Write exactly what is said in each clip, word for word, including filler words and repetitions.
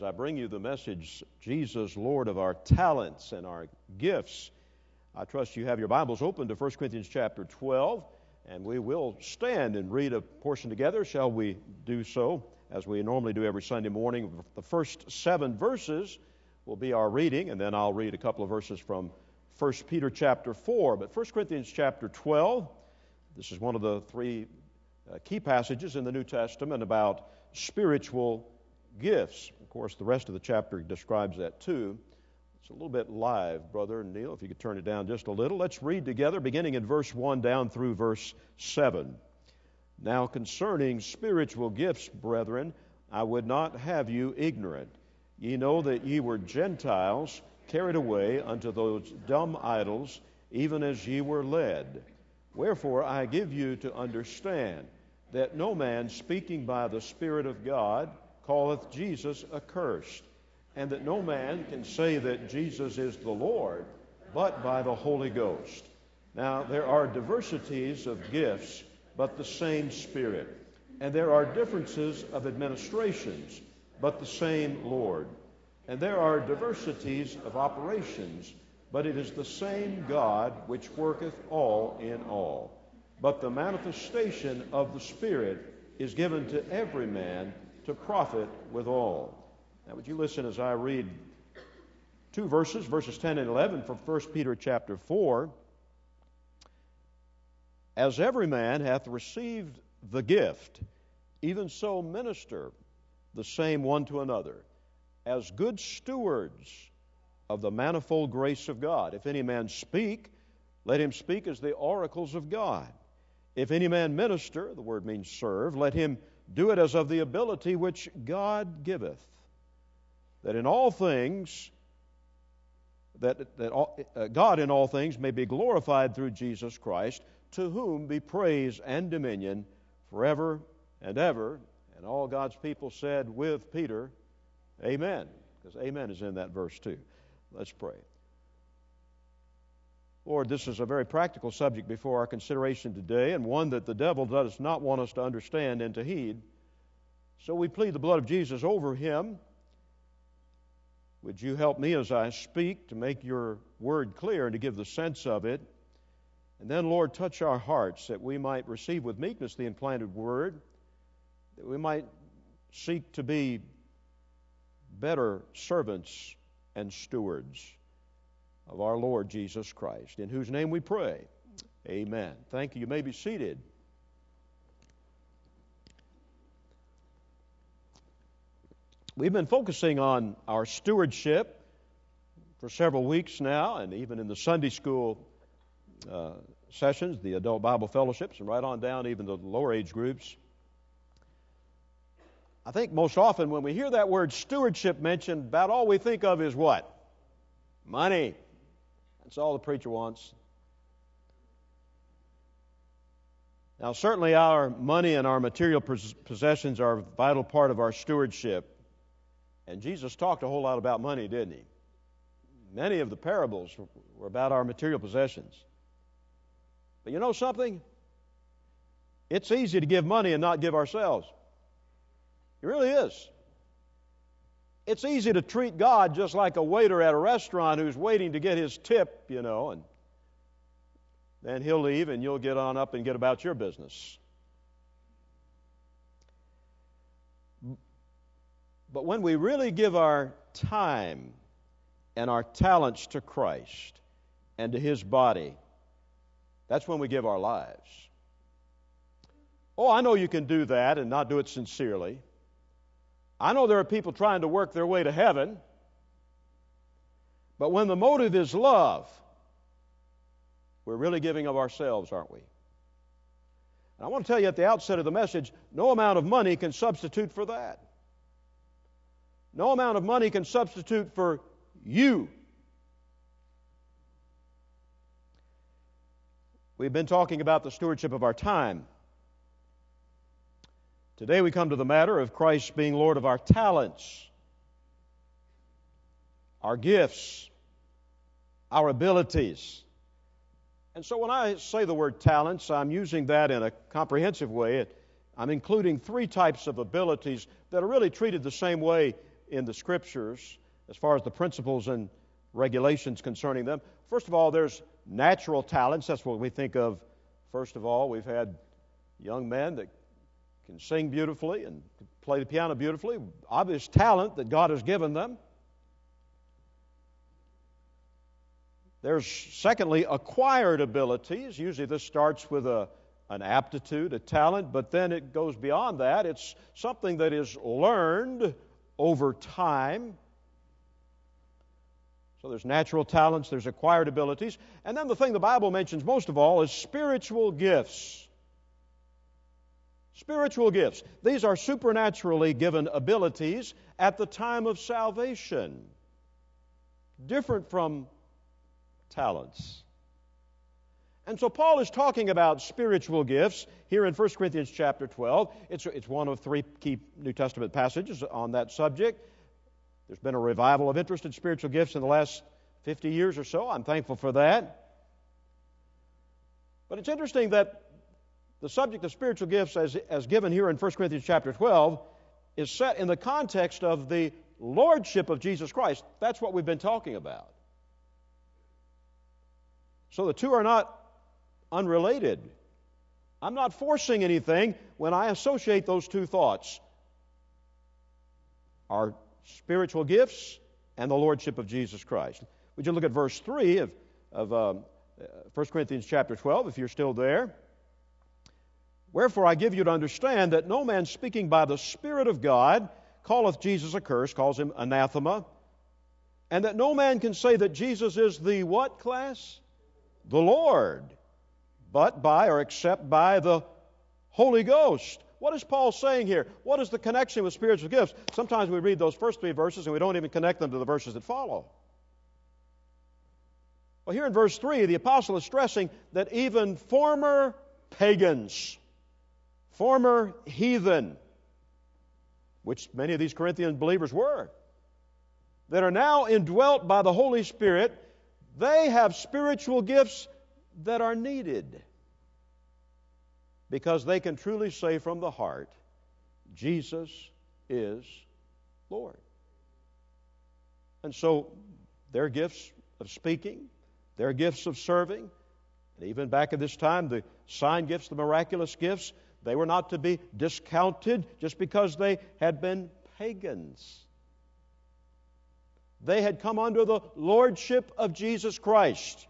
As I bring you the message, Jesus, Lord of our talents and our gifts, I trust you have your Bibles open to First Corinthians chapter twelve, and we will stand and read a portion together. Shall we do so, as we normally do every Sunday morning? The first seven verses will be our reading, and then I'll read a couple of verses from First Peter chapter four. But First Corinthians chapter twelve, this is one of the three uh, key passages in the New Testament about spiritual gifts. Of course, the rest of the chapter describes that too. It's a little bit live, Brother Neil, if you could turn it down just a little. Let's read together, beginning in verse one down through verse seven. Now concerning spiritual gifts, brethren, I would not have you ignorant. Ye know that ye were Gentiles, carried away unto those dumb idols, even as ye were led. Wherefore I give you to understand that no man speaking by the Spirit of God calleth Jesus accursed, and that no man can say that Jesus is the Lord, but by the Holy Ghost. Now there are diversities of gifts, but the same Spirit. And there are differences of administrations, but the same Lord. And there are diversities of operations, but it is the same God which worketh all in all. But the manifestation of the Spirit is given to every man to profit withal. Now would you listen as I read two verses, verses ten and eleven from First Peter chapter four. As every man hath received the gift, even so minister the same one to another, as good stewards of the manifold grace of God. If any man speak, let him speak as the oracles of God. If any man minister, the word means serve, let him do it as of the ability which God giveth, that in all things, that, that all, uh, God in all things may be glorified through Jesus Christ, to whom be praise and dominion forever and ever. And all God's people said with Peter, Amen. Because amen is in that verse too. Let's pray. Lord, this is a very practical subject before our consideration today, and one that the devil does not want us to understand and to heed. So we plead the blood of Jesus over him. Would you help me as I speak to make your word clear and to give the sense of it? And then, Lord, touch our hearts that we might receive with meekness the implanted word, that we might seek to be better servants and stewards of our Lord Jesus Christ, in whose name we pray. Amen. Thank you. You may be seated. We've been focusing on our stewardship for several weeks now, and even in the Sunday school uh, sessions, the adult Bible fellowships, and right on down even to the lower age groups. I think most often when we hear that word stewardship mentioned, about all we think of is what? Money. That's all the preacher wants. Now, certainly our money and our material possessions are a vital part of our stewardship. And Jesus talked a whole lot about money, didn't he? Many of the parables were about our material possessions. But you know something? It's easy to give money and not give ourselves. It really is. It's easy to treat God just like a waiter at a restaurant who's waiting to get his tip, you know, and then he'll leave and you'll get on up and get about your business. But when we really give our time and our talents to Christ and to His body, that's when we give our lives. Oh, I know you can do that and not do it sincerely. I know there are people trying to work their way to heaven, but when the motive is love, we're really giving of ourselves, aren't we? And I want to tell you at the outset of the message, no amount of money can substitute for that. No amount of money can substitute for you. We've been talking about the stewardship of our time. Today we come to the matter of Christ being Lord of our talents, our gifts, our abilities. And so when I say the word talents, I'm using that in a comprehensive way. I'm including three types of abilities that are really treated the same way in the Scriptures as far as the principles and regulations concerning them. First of all, there's natural talents. That's what we think of. First of all, we've had young men that can sing beautifully and play the piano beautifully. Obvious talent that God has given them. There's, secondly, acquired abilities. Usually this starts with a, an aptitude, a talent, but then it goes beyond that. It's something that is learned over time. So there's natural talents, there's acquired abilities. And then the thing the Bible mentions most of all is spiritual gifts. Spiritual gifts. These are supernaturally given abilities at the time of salvation. Different from talents. And so Paul is talking about spiritual gifts here in First Corinthians chapter twelve. It's, it's one of three key New Testament passages on that subject. There's been a revival of interest in spiritual gifts in the last fifty years or so. I'm thankful for that. But it's interesting that the subject of spiritual gifts as, as given here in First Corinthians chapter twelve is set in the context of the lordship of Jesus Christ. That's what we've been talking about. So the two are not unrelated. I'm not forcing anything when I associate those two thoughts. Our spiritual gifts and the lordship of Jesus Christ. Would you look at verse three of, of um, First Corinthians chapter twelve, if you're still there? Wherefore I give you to understand that no man speaking by the Spirit of God calleth Jesus accursed, calls him anathema, and that no man can say that Jesus is the what class? The Lord, but by or except by the Holy Ghost. What is Paul saying here? What is the connection with spiritual gifts? Sometimes we read those first three verses and we don't even connect them to the verses that follow. Well, here in verse three, the apostle is stressing that even former pagans, former heathen, which many of these Corinthian believers were, that are now indwelt by the Holy Spirit, they have spiritual gifts that are needed because they can truly say from the heart, Jesus is Lord. And so their gifts of speaking, their gifts of serving, and even back at this time, the sign gifts, the miraculous gifts, they were not to be discounted just because they had been pagans. They had come under the lordship of Jesus Christ.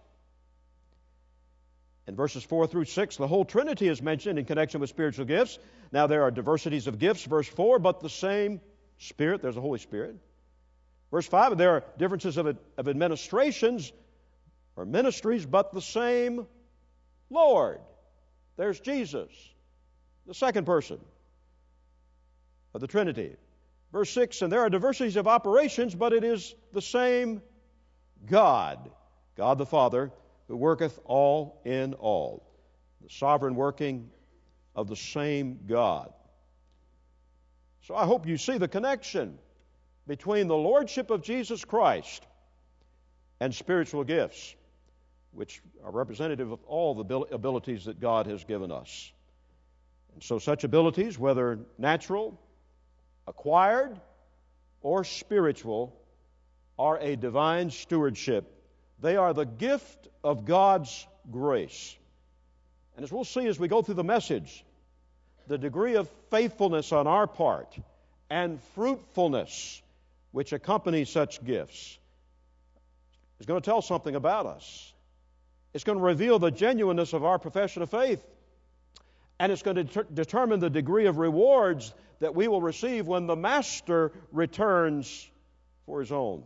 In verses four through six, the whole Trinity is mentioned in connection with spiritual gifts. Now there are diversities of gifts, verse four, but the same Spirit. There's the Holy Spirit. Verse five, there are differences of, of administrations or ministries, but the same Lord. There's Jesus, the second person of the Trinity. Verse six, and there are diversities of operations, but it is the same God, God the Father, who worketh all in all. The sovereign working of the same God. So I hope you see the connection between the lordship of Jesus Christ and spiritual gifts, which are representative of all the abilities that God has given us. And so such abilities, whether natural, acquired, or spiritual, are a divine stewardship. They are the gift of God's grace. And as we'll see as we go through the message, the degree of faithfulness on our part and fruitfulness which accompany such gifts is going to tell something about us. It's going to reveal the genuineness of our profession of faith. And it's going to ter- determine the degree of rewards that we will receive when the Master returns for His own.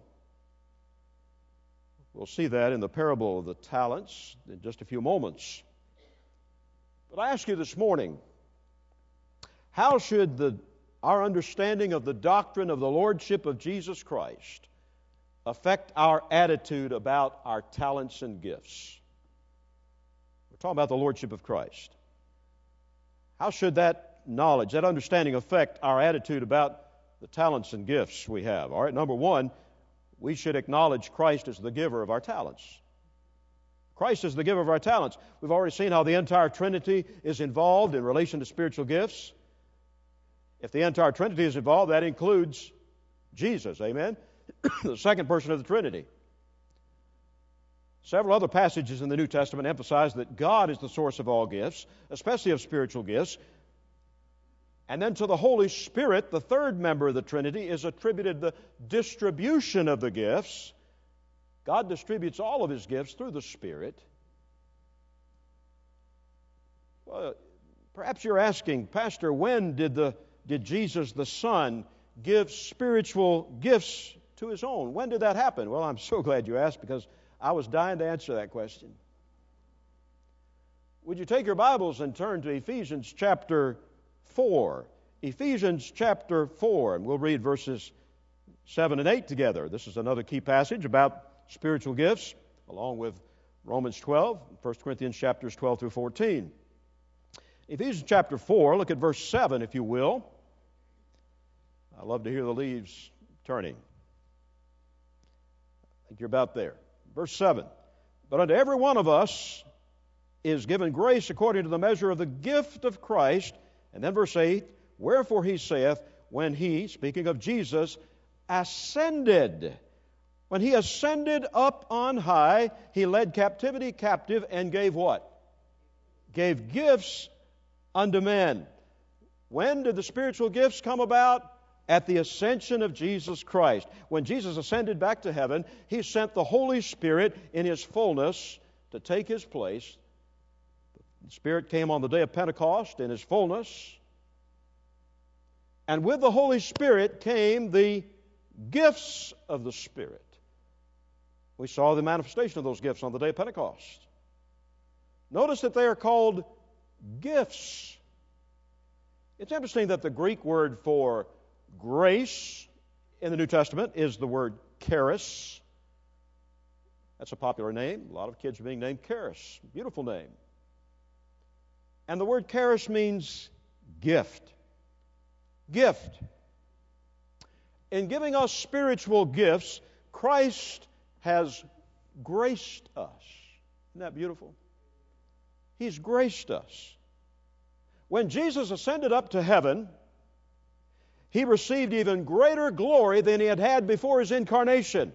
We'll see that in the parable of the talents in just a few moments. But I ask you this morning, how should the, our understanding of the doctrine of the Lordship of Jesus Christ affect our attitude about our talents and gifts? We're talking about the Lordship of Christ. How should that knowledge, that understanding affect our attitude about the talents and gifts we have? All right, number one, we should acknowledge Christ as the giver of our talents. Christ is the giver of our talents. We've already seen how the entire Trinity is involved in relation to spiritual gifts. If the entire Trinity is involved, that includes Jesus, amen? The second person of the Trinity. Several other passages in the New Testament emphasize that God is the source of all gifts, especially of spiritual gifts. And then to the Holy Spirit, the third member of the Trinity, is attributed the distribution of the gifts. God distributes all of His gifts through the Spirit. Well, perhaps you're asking, Pastor, when did the did Jesus the Son give spiritual gifts to His own? When did that happen? Well, I'm so glad you asked, because I was dying to answer that question. Would you take your Bibles and turn to Ephesians chapter four? Ephesians chapter four, and we'll read verses seven and eight together. This is another key passage about spiritual gifts, along with Romans twelve, First Corinthians chapters twelve through fourteen. Ephesians chapter four, look at verse seven, if you will. I love to hear the leaves turning. I think you're about there. Verse seven. But unto every one of us is given grace according to the measure of the gift of Christ. And then verse eight. Wherefore he saith, when he, speaking of Jesus, ascended. When he ascended up on high, he led captivity captive and gave what? Gave gifts unto men. When did the spiritual gifts come about? At the ascension of Jesus Christ. When Jesus ascended back to heaven, He sent the Holy Spirit in His fullness to take His place. The Spirit came on the day of Pentecost in His fullness. And with the Holy Spirit came the gifts of the Spirit. We saw the manifestation of those gifts on the day of Pentecost. Notice that they are called gifts. It's interesting that the Greek word for grace in the New Testament is the word charis. That's a popular name. A lot of kids are being named Charis. Beautiful name. And the word charis means gift. Gift. In giving us spiritual gifts, Christ has graced us. Isn't that beautiful? He's graced us. When Jesus ascended up to heaven, He received even greater glory than He had had before His incarnation.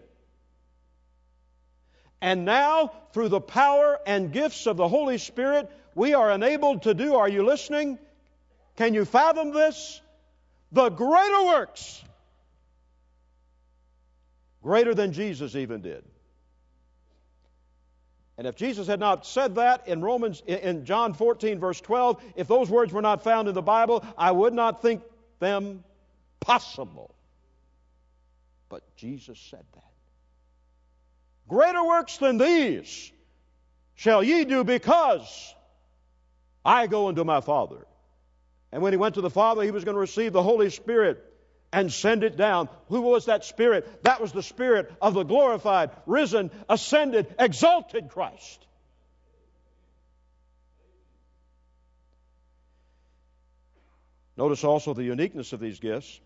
And now, through the power and gifts of the Holy Spirit, we are enabled to do, are you listening? Can you fathom this? The greater works. Greater than Jesus even did. And if Jesus had not said that in Romans, in John fourteen, verse twelve, if those words were not found in the Bible, I would not think them possible. But Jesus said that. Greater works than these shall ye do, because I go unto my Father. And when He went to the Father, He was going to receive the Holy Spirit and send it down. Who was that Spirit? That was the Spirit of the glorified, risen, ascended, exalted Christ. Notice also the uniqueness of these gifts.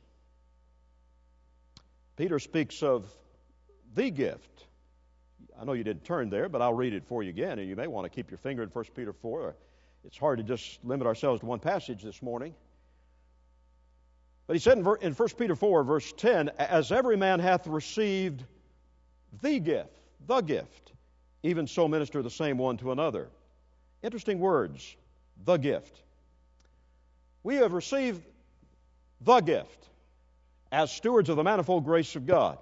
Peter speaks of the gift. I know you didn't turn there, but I'll read it for you again, and you may want to keep your finger in First Peter four. It's hard to just limit ourselves to one passage this morning. But he said in First Peter four, verse ten, as every man hath received the gift, the gift, even so minister the same one to another. Interesting words, the gift. We have received the gift as stewards of the manifold grace of God.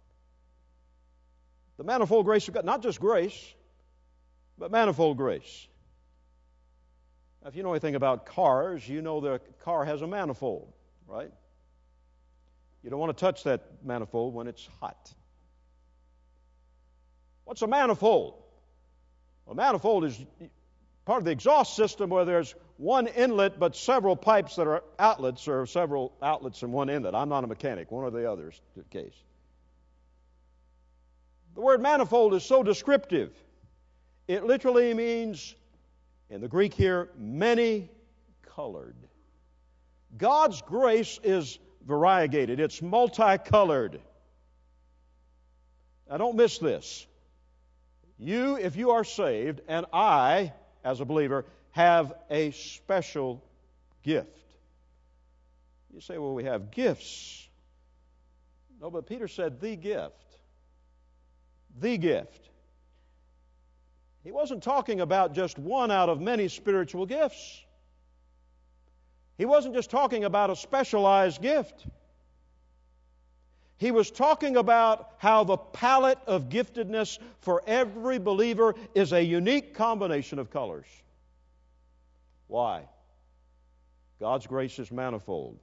The manifold grace of God, not just grace, but manifold grace. Now, if you know anything about cars, you know the car has a manifold, right? You don't want to touch that manifold when it's hot. What's a manifold? A manifold is part of the exhaust system where there's one inlet but several pipes that are outlets, or several outlets in one inlet. I'm not a mechanic, one or the other is the case. The word manifold is so descriptive. It literally means, in the Greek here, many colored. God's grace is variegated. It's multicolored. Now don't miss this. You, if you are saved, and I, as a believer, have a special gift. You say, well, we have gifts. No, but Peter said the gift. The gift. He wasn't talking about just one out of many spiritual gifts. He wasn't just talking about a specialized gift. He was talking about how the palette of giftedness for every believer is a unique combination of colors. Why? God's grace is manifold.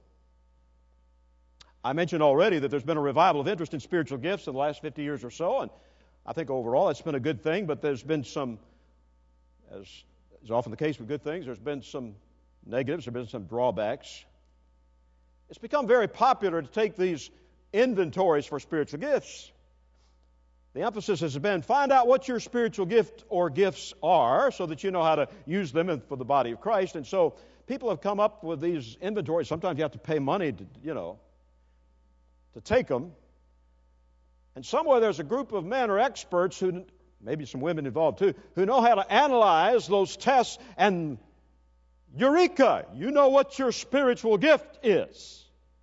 I mentioned already that there's been a revival of interest in spiritual gifts in the last fifty years or so, and I think overall it's been a good thing, but there's been some, as is often the case with good things, there's been some negatives, there's been some drawbacks. It's become very popular to take these inventories for spiritual gifts. The emphasis has been, find out what your spiritual gift or gifts are so that you know how to use them for the body of Christ. And so people have come up with these inventories. Sometimes you have to pay money to, you know, to take them. And somewhere there's a group of men or experts who, maybe some women involved too, who know how to analyze those tests, and eureka, you know what your spiritual gift is.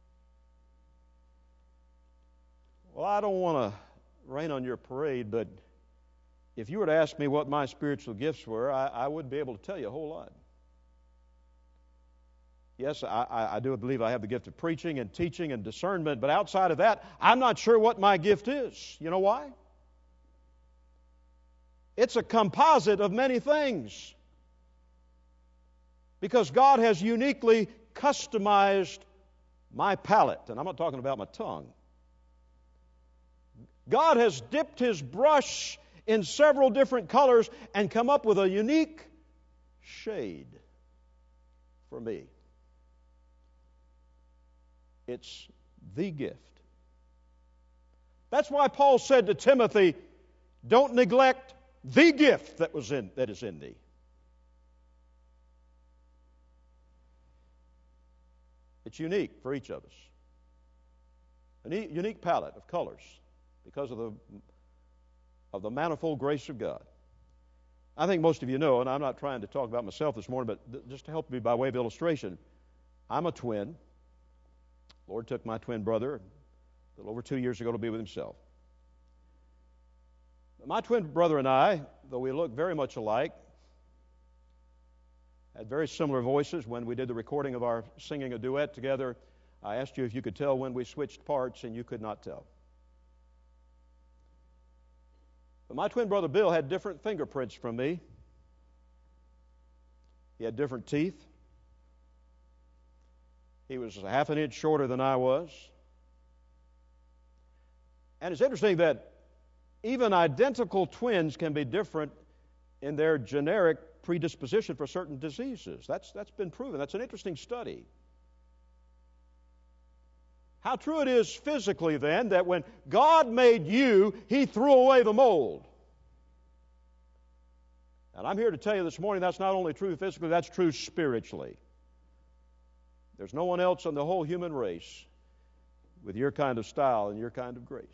Well, I don't want to rain on your parade, but if you were to ask me what my spiritual gifts were, I, I wouldn't be able to tell you a whole lot. Yes, I, I do believe I have the gift of preaching and teaching and discernment, but outside of that, I'm not sure what my gift is. You know why? It's a composite of many things. Because God has uniquely customized my palate, and I'm not talking about my tongue. God has dipped His brush in several different colors and come up with a unique shade for me. It's the gift. That's why Paul said to Timothy, don't neglect the gift that was in that is in thee. It's unique for each of us. A unique palette of colors because of the of the manifold grace of God. I think most of you know, and I'm not trying to talk about myself this morning, but just to help me by way of illustration, I'm a twin. The Lord took my twin brother a little over two years ago to be with Himself. My twin brother and I, though we look very much alike, had very similar voices. When we did the recording of our singing a duet together, I asked you if you could tell when we switched parts, and you could not tell. But my twin brother Bill had different fingerprints from me. He had different teeth. He was a half an inch shorter than I was. And it's interesting that even identical twins can be different in their generic predisposition for certain diseases. That's, that's been proven. That's an interesting study. How true it is physically, then, that when God made you, He threw away the mold. And I'm here to tell you this morning that's not only true physically, that's true spiritually. There's no one else in the whole human race with your kind of style and your kind of grace.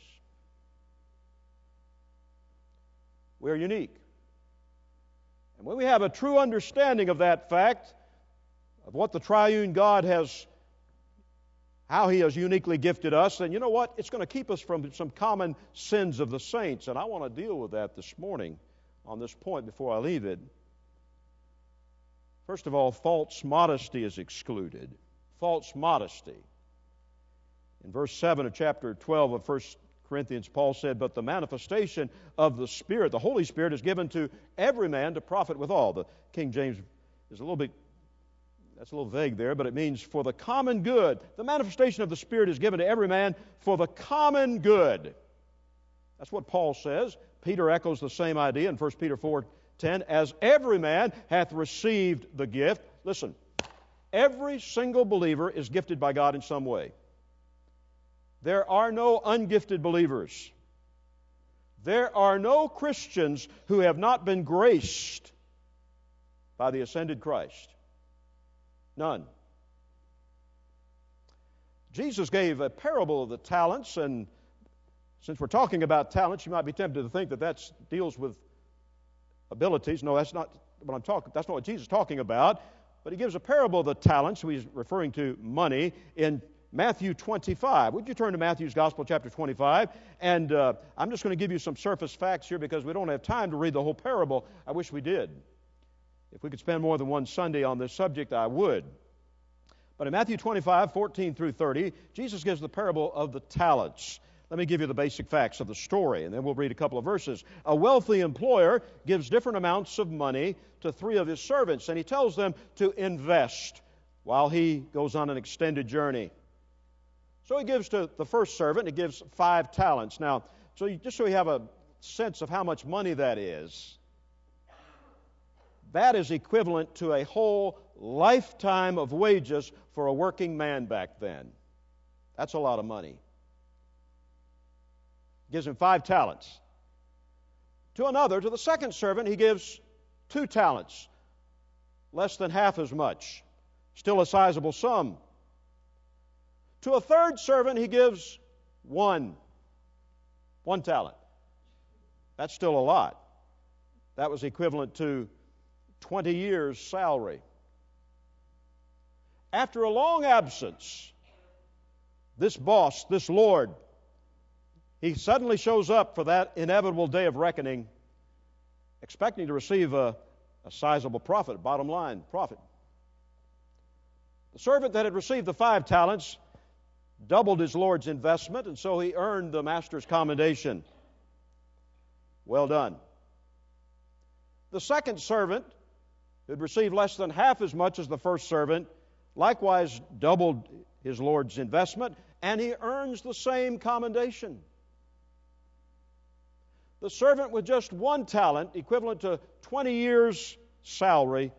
We're unique. And when we have a true understanding of that fact, of what the triune God has, how He has uniquely gifted us, then you know what? It's going to keep us from some common sins of the saints. And I want to deal with that this morning on this point before I leave it. First of all, false modesty is excluded. False modesty. In verse seven of chapter twelve of First Corinthians, Paul said, but the manifestation of the Spirit, the Holy Spirit, is given to every man to profit withal. The King James is a little bit, that's a little vague there, but it means for the common good. The manifestation of the Spirit is given to every man for the common good. That's what Paul says. Peter echoes the same idea in First Peter four ten, as every man hath received the gift. Listen, every single believer is gifted by God in some way. There are no ungifted believers. There are no Christians who have not been graced by the ascended Christ. None. Jesus gave a parable of the talents, and since we're talking about talents, you might be tempted to think that that deals with abilities. No, that's not what I'm talking. That's not what Jesus is talking about. But He gives a parable of the talents. He's referring to money in Matthew twenty-five. Would you turn to Matthew's Gospel, chapter twenty-five? And uh, I'm just going to give you some surface facts here because we don't have time to read the whole parable. I wish we did. If we could spend more than one Sunday on this subject, I would. But in Matthew twenty-five, fourteen through thirty, Jesus gives the parable of the talents. Let me give you the basic facts of the story, and then we'll read a couple of verses. A wealthy employer gives different amounts of money to three of his servants, and he tells them to invest while he goes on an extended journey. So he gives to the first servant, he gives five talents. Now, so you, just so you have a sense of how much money that is, that is equivalent to a whole lifetime of wages for a working man back then. That's a lot of money. Gives him five talents. To another, to the second servant, he gives two talents, less than half as much, still a sizable sum. To a third servant, he gives one, one talent. That's still a lot. That was equivalent to twenty years' salary. After a long absence, this boss, this Lord, he suddenly shows up for that inevitable day of reckoning, expecting to receive a, a sizable profit, bottom line profit. The servant that had received the five talents doubled his Lord's investment, and so he earned the master's commendation. Well done. The second servant, who had received less than half as much as the first servant, likewise doubled his Lord's investment, and he earns the same commendation. The servant with just one talent, equivalent to twenty years' salary,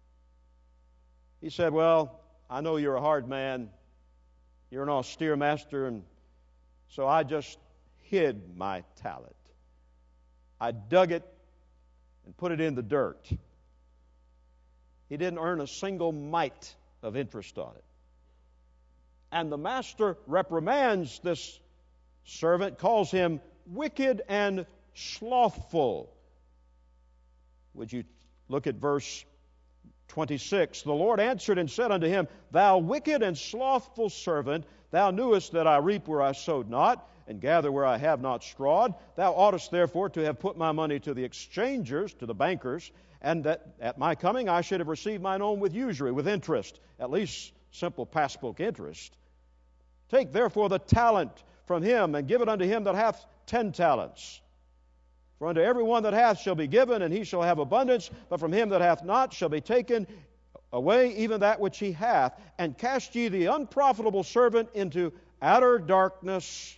he said, well, I know you're a hard man. You're an austere master, and so I just hid my talent. I dug it and put it in the dirt. He didn't earn a single mite of interest on it. And the master reprimands this servant, calls him wicked and slothful. Would you look at verse twenty-six? The Lord answered and said unto him, Thou wicked and slothful servant, thou knewest that I reap where I sowed not, and gather where I have not strawed. Thou oughtest therefore to have put my money to the exchangers, to the bankers, and that at my coming I should have received mine own with usury, with interest, at least simple passbook interest. Take therefore the talent from him, and give it unto him that hath ten talents. For unto every one that hath shall be given, and he shall have abundance, but from him that hath not shall be taken away even that which he hath. And cast ye the unprofitable servant into outer darkness.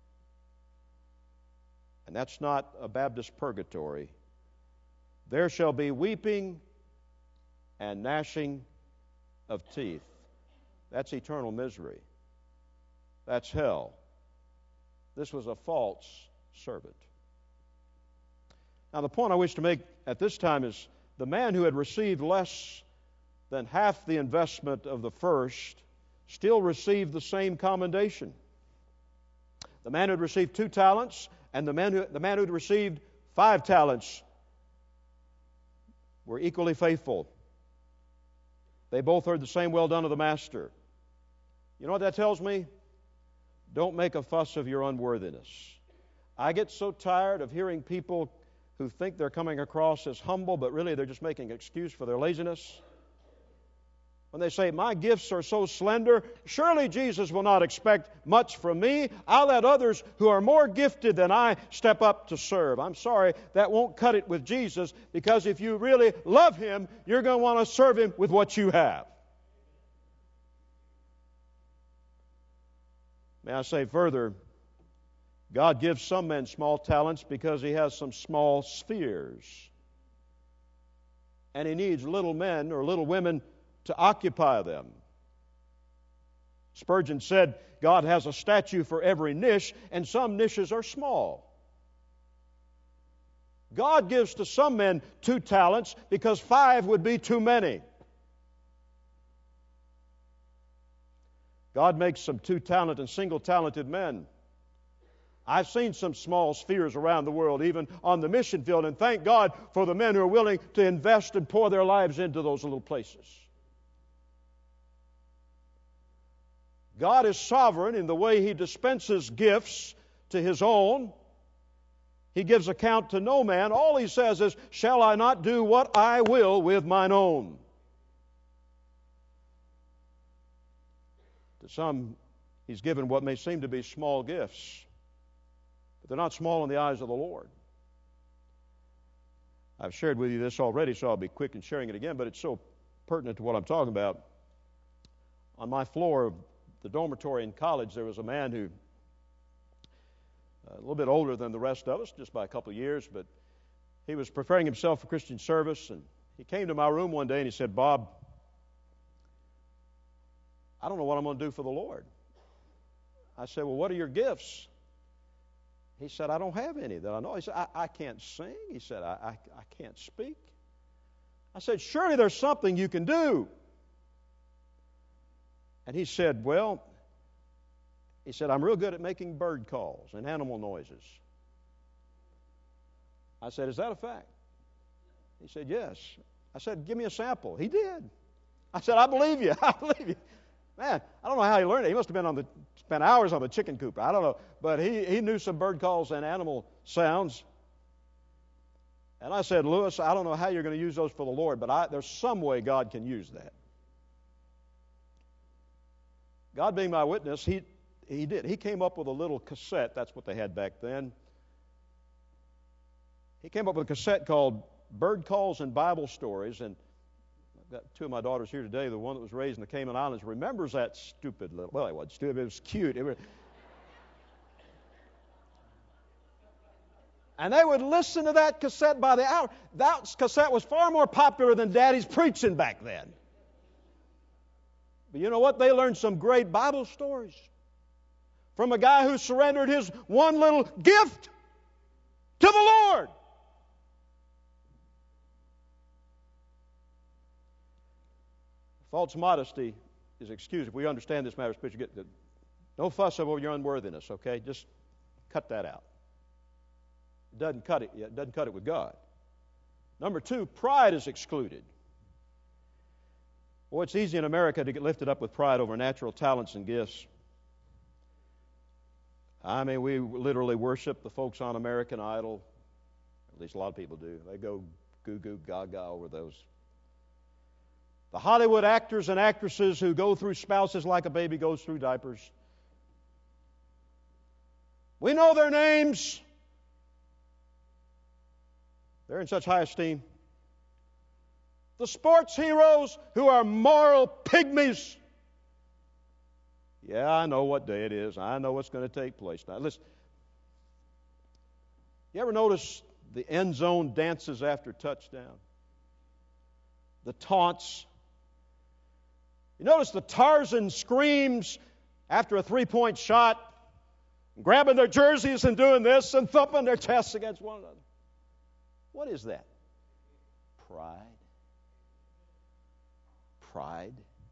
And that's not a Baptist purgatory. There shall be weeping and gnashing of teeth. That's eternal misery. That's hell. This was a false servant. Now, the point I wish to make at this time is the man who had received less than half the investment of the first still received the same commendation. The man who had received two talents and the man who, the man who had received five talents were equally faithful. They both heard the same well done of the master. You know what that tells me? Don't make a fuss of your unworthiness. I get so tired of hearing people who think they're coming across as humble, but really they're just making an excuse for their laziness. When they say, my gifts are so slender, surely Jesus will not expect much from me. I'll let others who are more gifted than I step up to serve. I'm sorry, that won't cut it with Jesus, because if you really love Him, you're going to want to serve Him with what you have. May I say further, God gives some men small talents because He has some small spheres. And He needs little men or little women to occupy them. Spurgeon said, God has a statue for every niche, and some niches are small. God gives to some men two talents because five would be too many. God makes some two-talented and single-talented men. I've seen some small spheres around the world, even on the mission field, and thank God for the men who are willing to invest and pour their lives into those little places. God is sovereign in the way He dispenses gifts to His own. He gives account to no man. All He says is, shall I not do what I will with mine own? To some, He's given what may seem to be small gifts, but they're not small in the eyes of the Lord. I've shared with you this already, so I'll be quick in sharing it again, but it's so pertinent to what I'm talking about. On my floor of the dormitory in college, there was a man who, a little bit older than the rest of us, just by a couple of years, but he was preparing himself for Christian service, and he came to my room one day and he said, Bob, I don't know what I'm going to do for the Lord. I said, well, what are your gifts? He said, I don't have any that I know. He said, I, I can't sing. He said, I, I, I can't speak. I said, surely there's something you can do. And he said, well, he said, I'm real good at making bird calls and animal noises. I said, is that a fact? He said, yes. I said, give me a sample. He did. I said, I believe you. I believe you. Man, I don't know how he learned it. He must have been on the spent hours on the chicken coop. I don't know. But he, he knew some bird calls and animal sounds. And I said, Lewis, I don't know how you're going to use those for the Lord, but I, there's some way God can use that. God being my witness, he, he did. He came up with a little cassette. That's what they had back then. He came up with a cassette called Bird Calls and Bible Stories, and I've got two of my daughters here today. The one that was raised in the Cayman Islands remembers that stupid little, well, it wasn't stupid, it was cute. It was, and they would listen to that cassette by the hour. That cassette was far more popular than Daddy's preaching back then. But you know what? They learned some great Bible stories from a guy who surrendered his one little gift to the Lord. False modesty is excused. If we understand this matter, but you get the, no fuss over your unworthiness, okay? Just cut that out. It doesn't cut it. It doesn't cut it with God. Number two, pride is excluded. Well, it's easy in America to get lifted up with pride over natural talents and gifts. I mean, we literally worship the folks on American Idol. At least a lot of people do. They go goo goo gaga over those. The Hollywood actors and actresses who go through spouses like a baby goes through diapers. We know their names. They're in such high esteem. The sports heroes who are moral pygmies. Yeah, I know what day it is. I know what's going to take place. Now, listen. You ever notice the end zone dances after touchdown? The taunts. You notice the Tarzan screams after a three-point shot, grabbing their jerseys and doing this and thumping their chests against one another. What is that? Pride. Pride.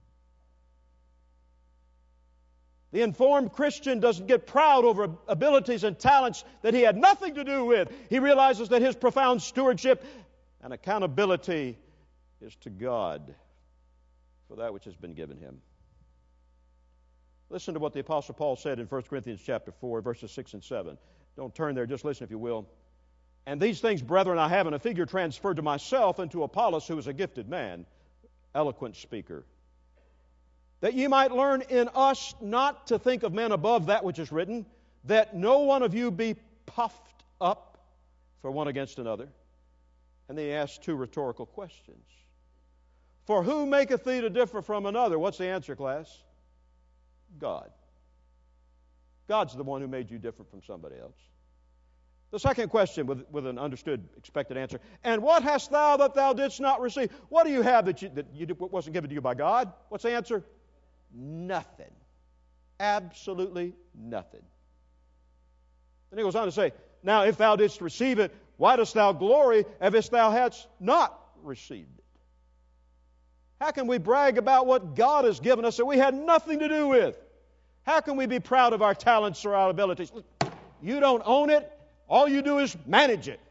The informed Christian doesn't get proud over abilities and talents that he had nothing to do with. He realizes that his profound stewardship and accountability is to God for that which has been given him. Listen to what the Apostle Paul said in First Corinthians chapter four, verses six and seven. Don't turn there, just listen if you will. And these things, brethren, I have in a figure transferred to myself and to Apollos, who is a gifted man, eloquent speaker, that ye might learn in us not to think of men above that which is written, that no one of you be puffed up for one against another. And then he asks two rhetorical questions. For who maketh thee to differ from another? What's the answer, class? God. God's the one who made you different from somebody else. The second question with, with an understood, expected answer. And what hast thou that thou didst not receive? What do you have that, you, that you, wasn't given to you by God? What's the answer? Nothing. Absolutely nothing. Then he goes on to say, now if thou didst receive it, why dost thou glory as if thou hadst not received it? How can we brag about what God has given us that we had nothing to do with? How can we be proud of our talents or our abilities? You don't own it. All you do is manage it.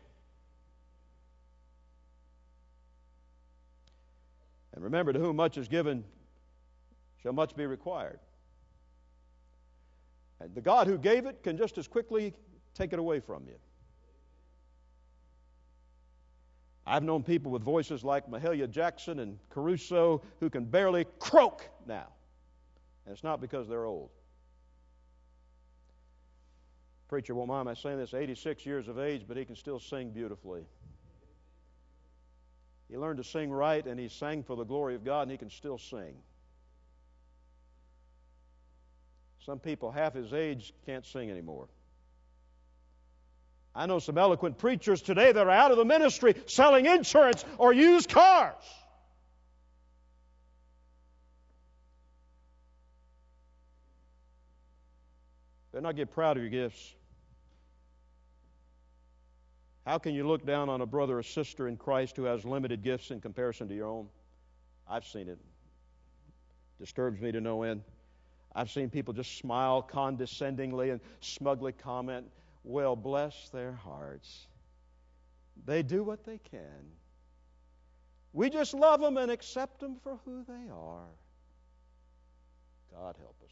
And remember, to whom much is given shall much be required. And the God who gave it can just as quickly take it away from you. I've known people with voices like Mahalia Jackson and Caruso who can barely croak now. And it's not because they're old. Preacher won't mind my saying this, eighty-six years of age, but he can still sing beautifully. He learned to sing right, and he sang for the glory of God, and he can still sing. Some people half his age can't sing anymore. I know some eloquent preachers today that are out of the ministry selling insurance or used cars. Better not get proud of your gifts. How can you look down on a brother or sister in Christ who has limited gifts in comparison to your own? I've seen it. Disturbs me to no end. I've seen people just smile condescendingly and smugly comment, well, bless their hearts. They do what they can. We just love them and accept them for who they are. God help us.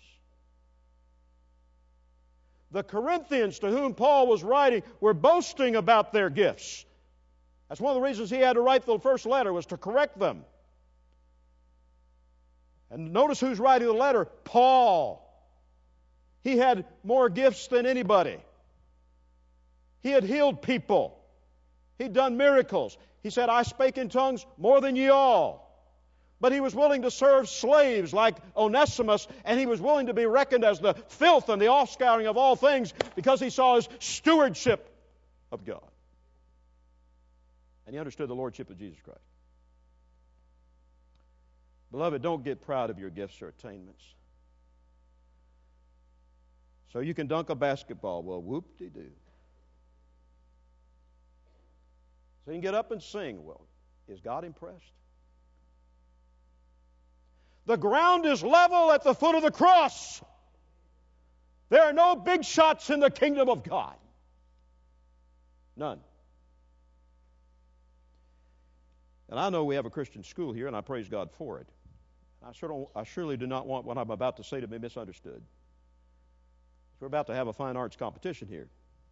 The Corinthians to whom Paul was writing were boasting about their gifts. That's one of the reasons he had to write the first letter, was to correct them. And notice who's writing the letter? Paul. He had more gifts than anybody. He had healed people. He'd done miracles. He said, I spake in tongues more than ye all. But he was willing to serve slaves like Onesimus, and he was willing to be reckoned as the filth and the offscouring of all things because he saw his stewardship of God. And he understood the lordship of Jesus Christ. Beloved, don't get proud of your gifts or attainments. So you can dunk a basketball. Well, whoop-de-doo. So you can get up and sing. Well, is God impressed? The ground is level at the foot of the cross. There are no big shots in the kingdom of God. None. And I know we have a Christian school here, and I praise God for it. I, sure don't, I surely do not want what I'm about to say to be misunderstood. We're about to have a fine arts competition here.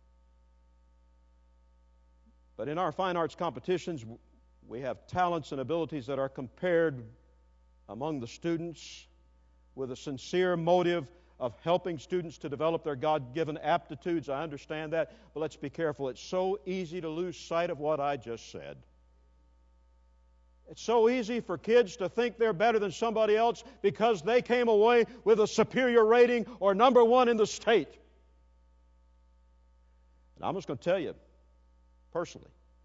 But in our fine arts competitions, we have talents and abilities that are compared among the students with a sincere motive of helping students to develop their God-given aptitudes. I understand that, but let's be careful. It's so easy to lose sight of what I just said. It's so easy for kids to think they're better than somebody else because they came away with a superior rating or number one in the state. And I'm just going to tell you, personally,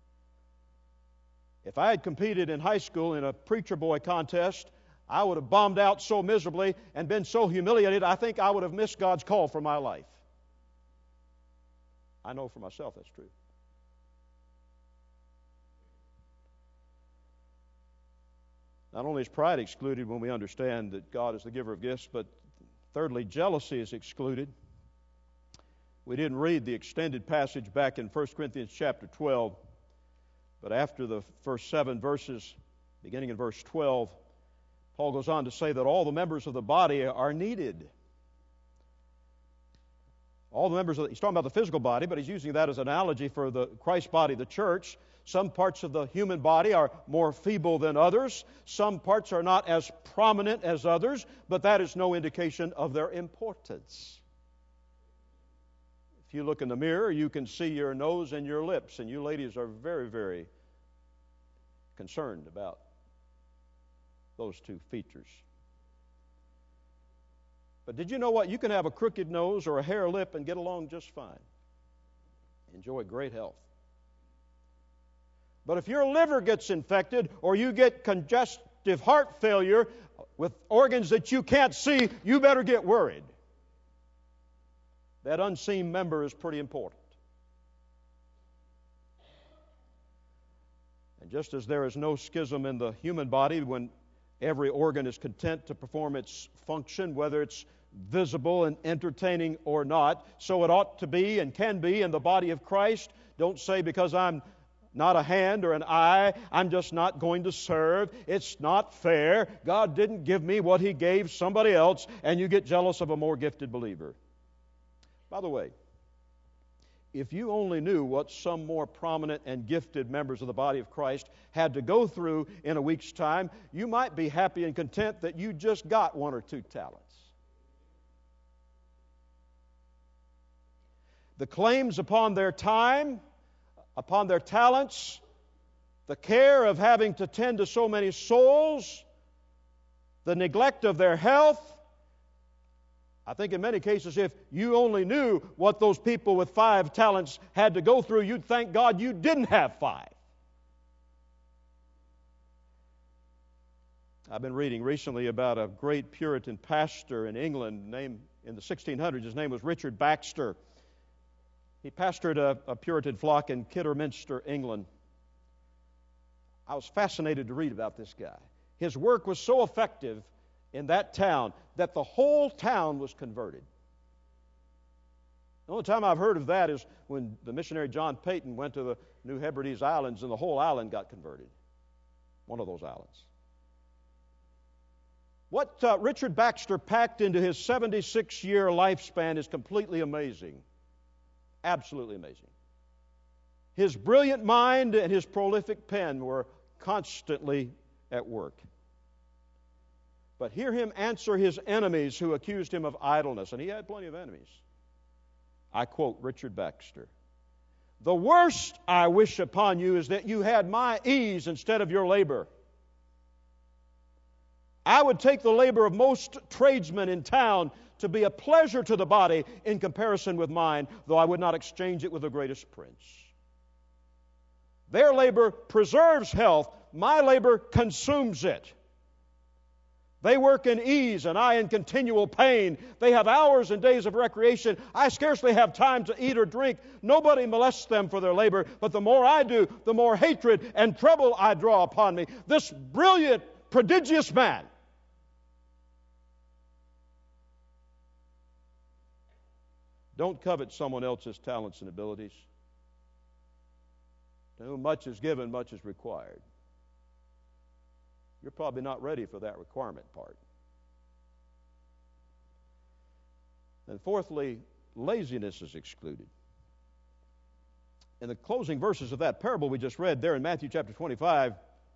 if I had competed in high school in a preacher boy contest, I would have bombed out so miserably and been so humiliated, I think I would have missed God's call for my life. I know for myself that's true. Not only is pride excluded when we understand that God is the giver of gifts, but thirdly, jealousy is excluded. We didn't read the extended passage back in First Corinthians chapter twelve, but after the first seven verses, beginning in verse twelve, Paul goes on to say that all the members of the body are needed. All the members of the, he's talking about the physical body, but he's using that as an analogy for the Christ body, the church. Some parts of the human body are more feeble than others. Some parts are not as prominent as others, but that is no indication of their importance. If you look in the mirror, you can see your nose and your lips, and you ladies are very, very concerned about those two features. But did you know what? You can have a crooked nose or a hare lip and get along just fine. Enjoy great health. But if your liver gets infected or you get congestive heart failure with organs that you can't see, you better get worried. That unseen member is pretty important. And just as there is no schism in the human body when every organ is content to perform its function, whether it's visible and entertaining or not, so it ought to be and can be in the body of Christ. Don't say because I'm not a hand or an eye, I'm just not going to serve. It's not fair. God didn't give me what He gave somebody else, and you get jealous of a more gifted believer. By the way, if you only knew what some more prominent and gifted members of the body of Christ had to go through in a week's time, you might be happy and content that you just got one or two talents. The claims upon their time, upon their talents, the care of having to tend to so many souls, the neglect of their health. I think in many cases, if you only knew what those people with five talents had to go through, you'd thank God you didn't have five. I've been reading recently about a great Puritan pastor in England named in the sixteen hundreds. His name was Richard Baxter. He pastored a, a Puritan flock in Kidderminster, England. I was fascinated to read about this guy. His work was so effective in that town that the whole town was converted. The only time I've heard of that is when the missionary John Peyton went to the New Hebrides Islands and the whole island got converted. One of those islands. What uh, Richard Baxter packed into his seventy-six-year lifespan is completely amazing. Absolutely amazing. His brilliant mind and his prolific pen were constantly at work. But hear him answer his enemies who accused him of idleness, and he had plenty of enemies. I quote Richard Baxter, "The worst I wish upon you is that you had my ease instead of your labor. I would take the labor of most tradesmen in town to be a pleasure to the body in comparison with mine, though I would not exchange it with the greatest prince. Their labor preserves health, my labor consumes it. They work in ease and I in continual pain. They have hours and days of recreation. I scarcely have time to eat or drink. Nobody molests them for their labor, but the more I do, the more hatred and trouble I draw upon me. This brilliant, prodigious man don't covet someone else's talents and abilities. To whom much is given, much is required. You're probably not ready for that requirement part. And fourthly, laziness is excluded. In the closing verses of that parable we just read there in Matthew chapter twenty-five,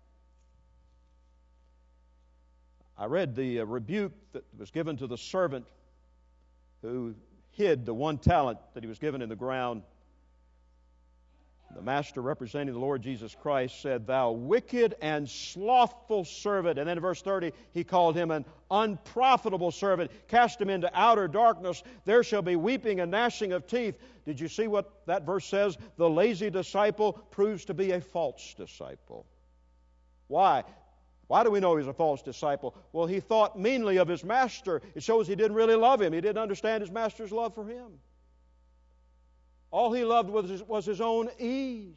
I read the uh, rebuke that was given to the servant who hid the one talent that he was given in the ground. The master, representing the Lord Jesus Christ, said, "Thou wicked and slothful servant." And then in verse thirty, he called him an unprofitable servant. Cast him into outer darkness. There shall be weeping and gnashing of teeth. Did you see what that verse says? The lazy disciple proves to be a false disciple. Why? Why do we know he's a false disciple? Well, he thought meanly of his master. It shows he didn't really love him. He didn't understand his master's love for him. All he loved was his, was his own ease.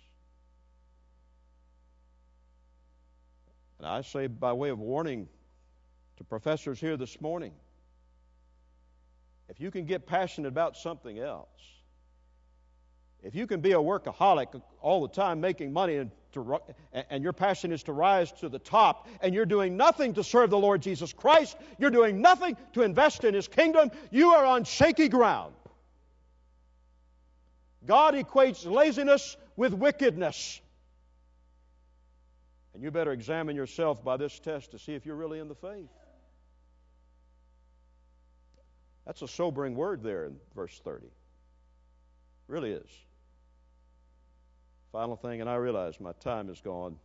And I say by way of warning to professors here this morning, if you can get passionate about something else, if you can be a workaholic all the time making money and, to, and your passion is to rise to the top and you're doing nothing to serve the Lord Jesus Christ, you're doing nothing to invest in His kingdom, you are on shaky ground. God equates laziness with wickedness. And you better examine yourself by this test to see if you're really in the faith. That's a sobering word there in verse thirty. Really is. Final thing, and I realize my time is gone.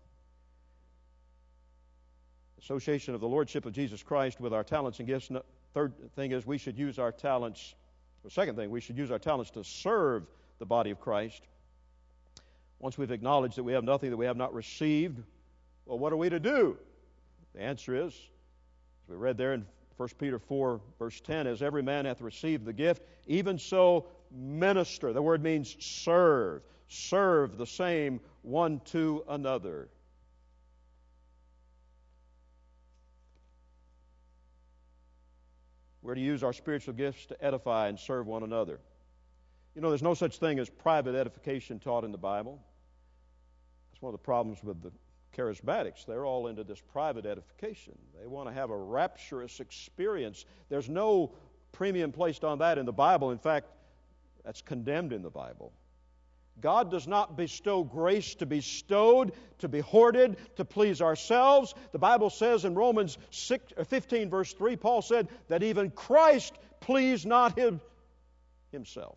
Association of the Lordship of Jesus Christ with our talents and gifts. Third thing is we should use our talents. The second thing, we should use our talents to serve the body of Christ. Once we've acknowledged that we have nothing that we have not received, well, what are we to do? The answer is, as we read there in First Peter four, verse ten, as every man hath received the gift, even so minister. The word means serve. Serve the same one to another. We're to use our spiritual gifts to edify and serve one another. You know, there's no such thing as private edification taught in the Bible. That's one of the problems with the charismatics. They're all into this private edification. They want to have a rapturous experience. There's no premium placed on that in the Bible. In fact, That's condemned in the Bible. God does not bestow grace to be stowed, to be hoarded, to please ourselves. The Bible says in Romans fifteen, verse three, Paul said that even Christ pleased not him, himself.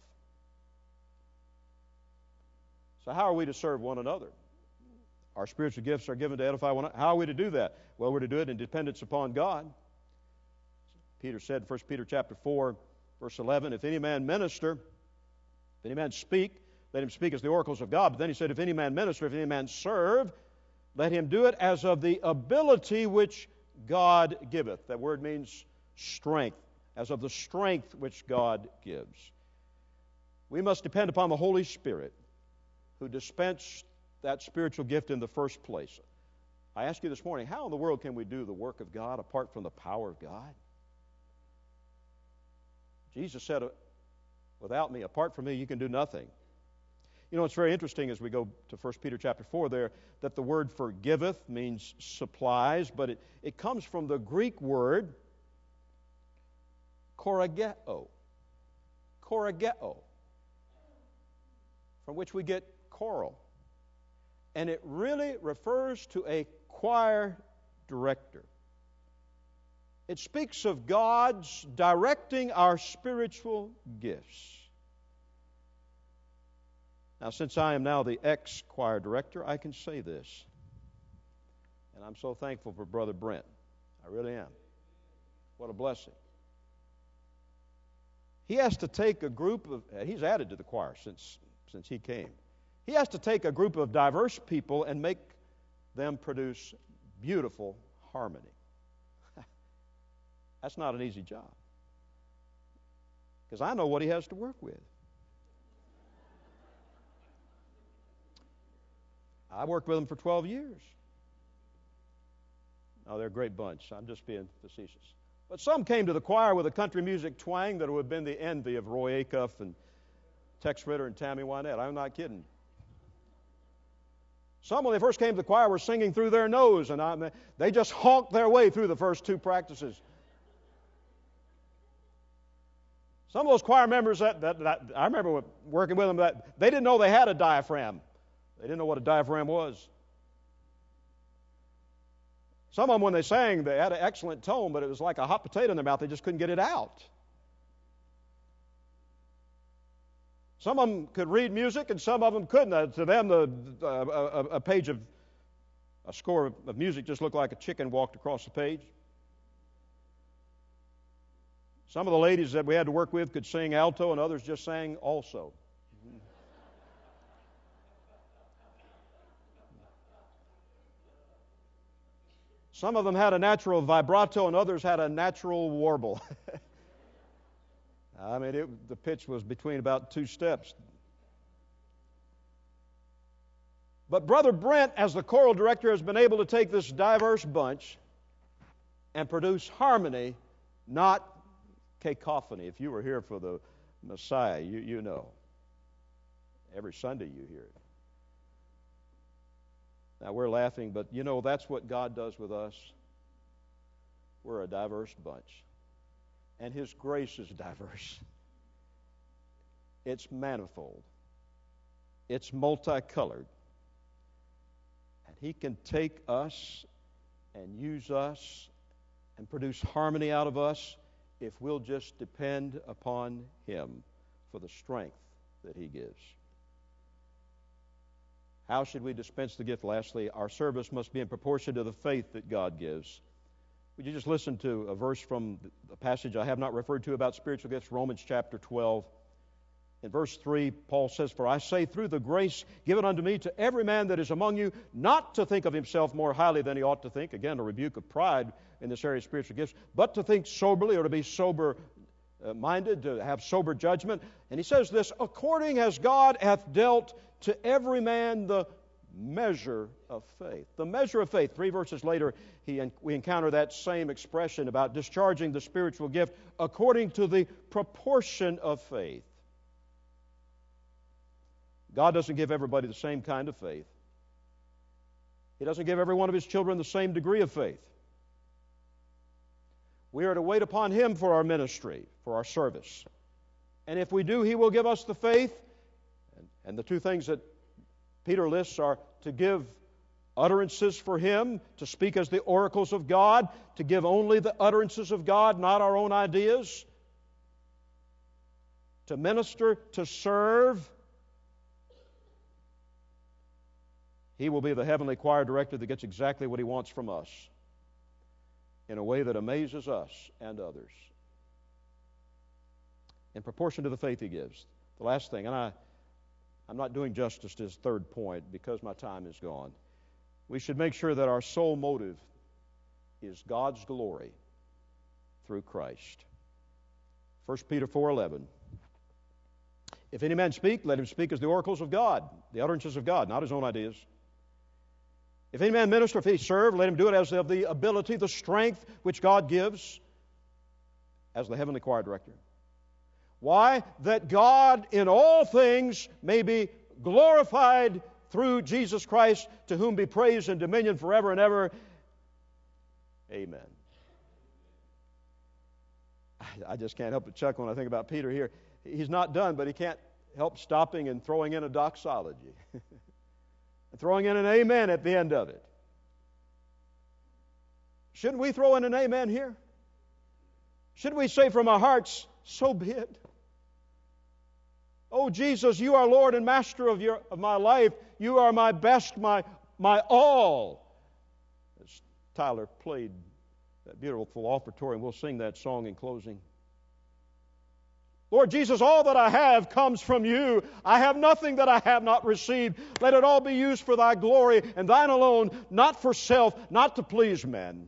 So how are we to serve one another? Our spiritual gifts are given to edify one another. How are we to do that? Well, we're to do it in dependence upon God. Peter said in First Peter chapter four, verse eleven, if any man minister, if any man speak, let him speak as the oracles of God. But then he said, if any man minister, if any man serve, let him do it as of the ability which God giveth. That word means strength, as of the strength which God gives. We must depend upon the Holy Spirit who dispensed that spiritual gift in the first place. I ask you this morning, how in the world can we do the work of God apart from the power of God? Jesus said, without me, apart from me, you can do nothing. You know, it's very interesting as we go to First Peter chapter four there, that the word forgiveth means supplies, but it, it comes from the Greek word korageo. Korageo, from which we get choral. And it really refers to a choir director. It speaks of God's directing our spiritual gifts. Now, since I am now the ex-choir director, I can say this. And I'm so thankful for Brother Brent. I really am. What a blessing. He has to take a group of, he's added to the choir since, since he came. He has to take a group of diverse people and make them produce beautiful harmony. That's not an easy job. Because I know what he has to work with. I worked with them for twelve years. Oh, they're a great bunch. I'm just being facetious. But some came to the choir with a country music twang that would have been the envy of Roy Acuff and Tex Ritter and Tammy Wynette. I'm not kidding. Some, when they first came to the choir, were singing through their nose, and I, they just honked their way through the first two practices. Some of those choir members, that, that, that I remember working with them, that they didn't know they had a diaphragm. They didn't know what a diaphragm was. Some of them, when they sang, they had an excellent tone, but it was like a hot potato in their mouth. They just couldn't get it out. Some of them could read music, and some of them couldn't. Uh, to them, the, uh, a, a page of, a score of, of music just looked like a chicken walked across the page. Some of the ladies that we had to work with could sing alto, and others just sang also. Some of them had a natural vibrato, and others had a natural warble. I mean, it, the pitch was between about two steps. But Brother Brent, as the choral director, has been able to take this diverse bunch and produce harmony, not cacophony. If you were here for the Messiah, you, you know. Every Sunday you hear it. Now, we're laughing, but you know, that's what God does with us. We're a diverse bunch. And His grace is diverse. It's manifold. It's multicolored. And He can take us and use us and produce harmony out of us if we'll just depend upon Him for the strength that He gives. How should we dispense the gift? Lastly, our service must be in proportion to the faith that God gives. Would you just listen to a verse from the passage I have not referred to about spiritual gifts, Romans chapter twelve. In verse three, Paul says, "For I say through the grace given unto me to every man that is among you, not to think of himself more highly than he ought to think," again, a rebuke of pride in this area of spiritual gifts, "but to think soberly," or to be sober-minded, to have sober judgment. And he says this, "according as God hath dealt to every man the measure of faith." The measure of faith. Three verses later, he, we encounter that same expression about discharging the spiritual gift according to the proportion of faith. God doesn't give everybody the same kind of faith. He doesn't give every one of His children the same degree of faith. We are to wait upon Him for our ministry, for our service. And if we do, He will give us the faith. And, and the two things that Peter lists are to give utterances for Him, to speak as the oracles of God, to give only the utterances of God, not our own ideas, to minister, to serve. He will be the heavenly choir director that gets exactly what He wants from us in a way that amazes us and others, in proportion to the faith He gives. The last thing, and I, I'm not doing justice to His third point because my time is gone. We should make sure that our sole motive is God's glory through Christ. First Peter four eleven. If any man speak, let him speak as the oracles of God, the utterances of God, not his own ideas. If any man minister, if he serve, let him do it as of the ability, the strength which God gives, as the heavenly choir director. Why? That God in all things may be glorified through Jesus Christ, to whom be praise and dominion forever and ever. Amen. I just can't help but chuckle when I think about Peter here. He's not done, but he can't help stopping and throwing in a doxology. And throwing in an amen at the end of it. Shouldn't we throw in an amen here? Shouldn't we say from our hearts, so be it? Oh, Jesus, You are Lord and Master of, your, of my life. You are my best, my, my all. As Tyler played that beautiful offertory, and we'll sing that song in closing. Lord Jesus, all that I have comes from You. I have nothing that I have not received. Let it all be used for Thy glory and Thine alone, not for self, not to please men.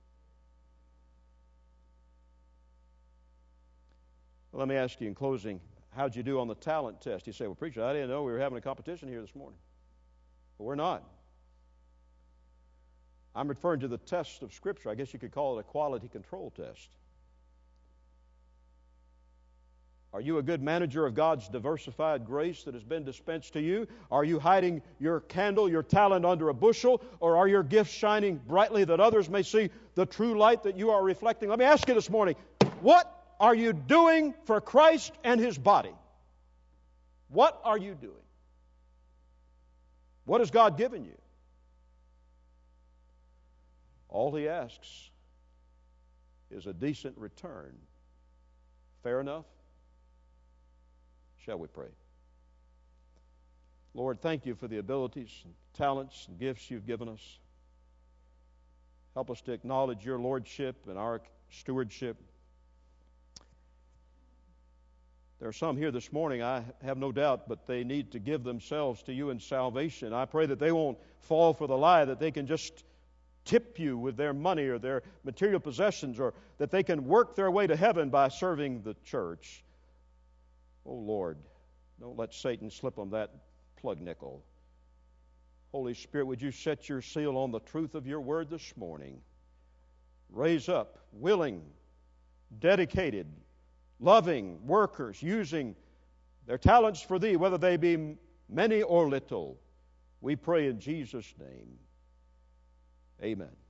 Well, let me ask you in closing, how'd you do on the talent test? You say, well, preacher, I didn't know we were having a competition here this morning. But we're not. I'm referring to the test of Scripture. I guess you could call it a quality control test. Are you a good manager of God's diversified grace that has been dispensed to you? Are you hiding your candle, your talent under a bushel? Or are your gifts shining brightly that others may see the true light that you are reflecting? Let me ask you this morning, what are you doing for Christ and His body? What are you doing? What has God given you? All He asks is a decent return. Fair enough? Shall we pray? Lord, thank You for the abilities and talents and gifts You've given us. Help us to acknowledge Your lordship and our stewardship. There are some here this morning, I have no doubt, but they need to give themselves to You in salvation. I pray that they won't fall for the lie that they can just tip You with their money or their material possessions, or that they can work their way to heaven by serving the church. Oh, Lord, don't let Satan slip them that plug nickel. Holy Spirit, would You set Your seal on the truth of Your word this morning? Raise up willing, dedicated, loving workers using their talents for Thee, whether they be many or little. We pray in Jesus' name. Amen.